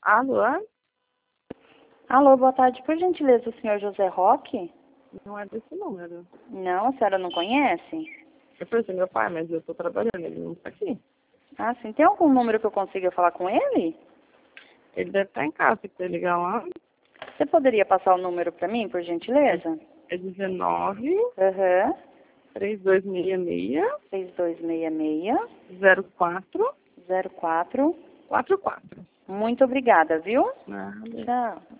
Alô? Alô, boa tarde. Por gentileza, o senhor José Roque? Não é desse número. Não, a senhora não conhece? Eu falei assim, meu pai, mas eu tô trabalhando, ele não tá aqui. Ah, sim. Tem algum número que eu consiga falar com ele? Ele deve estar em casa, se você ligar lá. Você poderia passar o número para mim, por gentileza? É 19 Aham. 3266 6266 04 04. 44. Muito obrigada, viu? Nada. Tchau.